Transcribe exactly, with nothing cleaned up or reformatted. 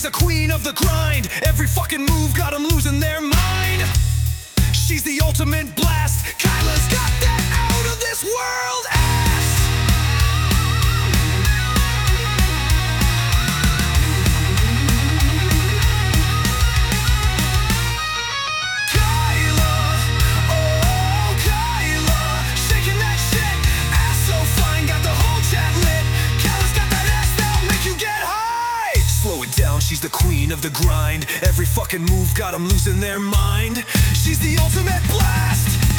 the queen of the grind. Every fucking move got them losing their mind. She's the ultimate blast. Kyla's got that out of this world ass. Kyla, oh Kyla, shaking that shit, ass so fine, got the whole chat lit. Kyla's got that ass that'll make you get high. Slow it down, she's the queen of the grind. Every fucking move got them losing their mind. She's the ultimate blast.